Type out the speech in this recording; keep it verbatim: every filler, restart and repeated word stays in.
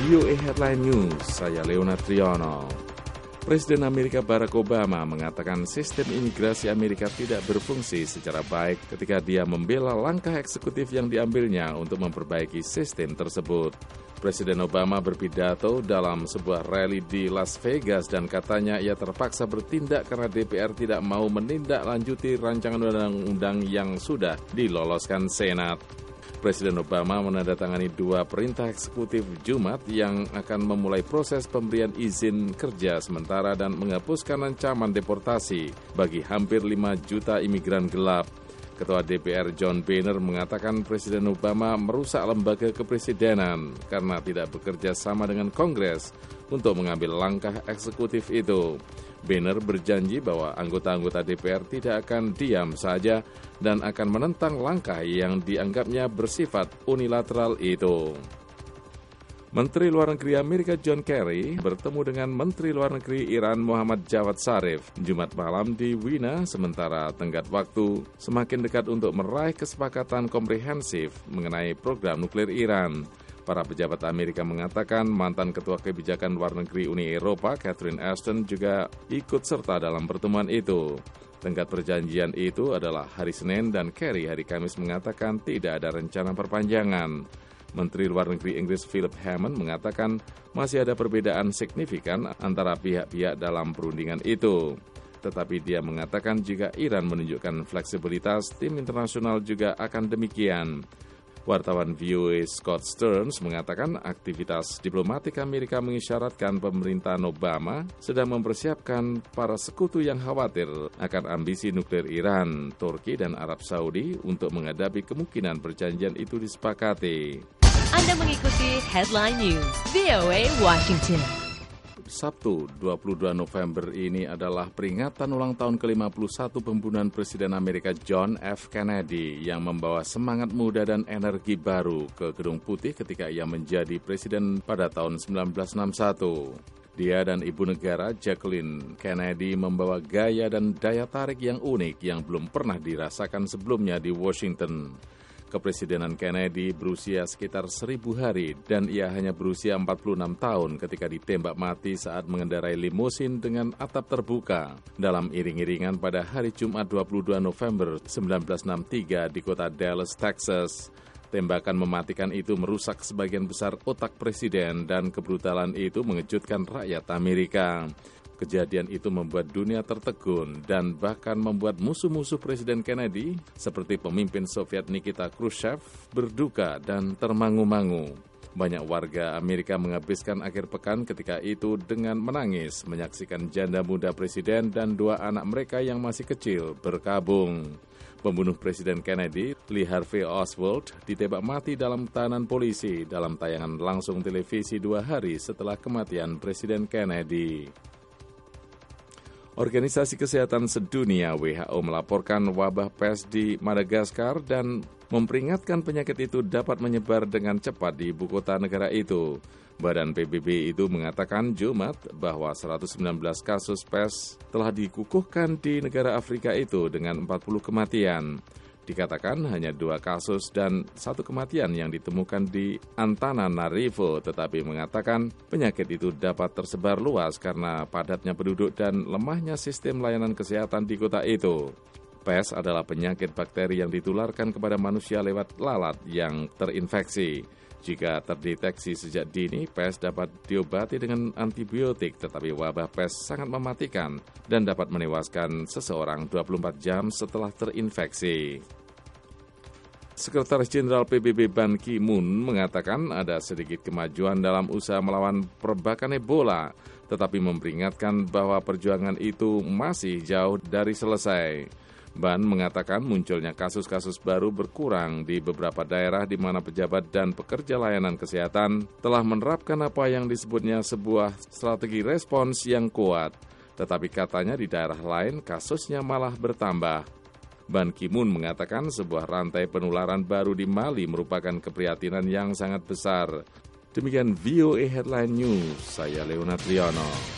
V O A Headline News, saya Leonard Triono. Presiden Amerika Barack Obama mengatakan sistem imigrasi Amerika tidak berfungsi secara baik ketika dia membela langkah eksekutif yang diambilnya untuk memperbaiki sistem tersebut. Presiden Obama berpidato dalam sebuah rally di Las Vegas dan katanya ia terpaksa bertindak karena D P R tidak mau menindaklanjuti rancangan undang-undang yang sudah diloloskan Senat. Presiden Obama menandatangani dua perintah eksekutif Jumat yang akan memulai proses pemberian izin kerja sementara dan menghapuskan ancaman deportasi bagi hampir lima juta imigran gelap. Ketua D P R John Boehner mengatakan Presiden Obama merusak lembaga kepresidenan karena tidak bekerja sama dengan Kongres untuk mengambil langkah eksekutif itu. Boehner berjanji bahwa anggota-anggota D P R tidak akan diam saja dan akan menentang langkah yang dianggapnya bersifat unilateral itu. Menteri Luar Negeri Amerika John Kerry bertemu dengan Menteri Luar Negeri Iran Muhammad Javad Zarif Jumat malam di Wina, sementara tenggat waktu semakin dekat untuk meraih kesepakatan komprehensif mengenai program nuklir Iran. Para pejabat Amerika mengatakan mantan Ketua Kebijakan Luar Negeri Uni Eropa Catherine Ashton juga ikut serta dalam pertemuan itu. Tenggat perjanjian itu adalah hari Senin dan Kerry hari Kamis mengatakan tidak ada rencana perpanjangan. Menteri Luar Negeri Inggris Philip Hammond mengatakan masih ada perbedaan signifikan antara pihak-pihak dalam perundingan itu. Tetapi dia mengatakan jika Iran menunjukkan fleksibilitas, tim internasional juga akan demikian. Wartawan V O A Scott Stearns mengatakan aktivitas diplomatik Amerika mengisyaratkan pemerintahan Obama sedang mempersiapkan para sekutu yang khawatir akan ambisi nuklir Iran, Turki, dan Arab Saudi untuk menghadapi kemungkinan perjanjian itu disepakati. Anda mengikuti Headline News V O A Washington. Sabtu, dua puluh dua November ini adalah peringatan ulang tahun ke lima puluh satu pembunuhan Presiden Amerika John F. Kennedy yang membawa semangat muda dan energi baru ke Gedung Putih ketika ia menjadi presiden pada tahun sembilan belas enam puluh satu. Dia dan ibu negara Jacqueline Kennedy membawa gaya dan daya tarik yang unik yang belum pernah dirasakan sebelumnya di Washington. Kepresidenan Kennedy berusia sekitar seribu hari dan ia hanya berusia empat puluh enam tahun ketika ditembak mati saat mengendarai limusin dengan atap terbuka dalam iring-iringan pada hari Jumat dua puluh dua November seribu sembilan ratus enam puluh tiga di kota Dallas, Texas. Tembakan mematikan itu merusak sebagian besar otak presiden dan kebrutalan itu mengejutkan rakyat Amerika. Kejadian itu membuat dunia tertegun dan bahkan membuat musuh-musuh Presiden Kennedy seperti pemimpin Soviet Nikita Khrushchev berduka dan termangu-mangu. Banyak warga Amerika menghabiskan akhir pekan ketika itu dengan menangis menyaksikan janda muda presiden dan dua anak mereka yang masih kecil berkabung. Pembunuh Presiden Kennedy, Lee Harvey Oswald, ditembak mati dalam tahanan polisi dalam tayangan langsung televisi dua hari setelah kematian Presiden Kennedy. Organisasi Kesehatan Sedunia W H O melaporkan wabah pes di Madagaskar dan memperingatkan penyakit itu dapat menyebar dengan cepat di ibu kota negara itu. Badan P B B itu mengatakan Jumat bahwa seratus sembilan belas kasus pes telah dikukuhkan di negara Afrika itu dengan empat puluh kematian. Dikatakan hanya dua kasus dan satu kematian yang ditemukan di Antananarivo, tetapi mengatakan penyakit itu dapat tersebar luas karena padatnya penduduk dan lemahnya sistem layanan kesehatan di kota itu. Pes adalah penyakit bakteri yang ditularkan kepada manusia lewat lalat yang terinfeksi. Jika terdeteksi sejak dini, pes dapat diobati dengan antibiotik, tetapi wabah pes sangat mematikan dan dapat menewaskan seseorang dua puluh empat jam setelah terinfeksi. Sekretaris Jenderal P B B Ban Ki-moon mengatakan ada sedikit kemajuan dalam usaha melawan perbakan Ebola, tetapi memperingatkan bahwa perjuangan itu masih jauh dari selesai. Ban mengatakan munculnya kasus-kasus baru berkurang di beberapa daerah di mana pejabat dan pekerja layanan kesehatan telah menerapkan apa yang disebutnya sebuah strategi respons yang kuat. Tetapi katanya di daerah lain kasusnya malah bertambah. Ban Ki-moon mengatakan sebuah rantai penularan baru di Mali merupakan keprihatinan yang sangat besar. Demikian V O A Headline News, saya Leonard Triono.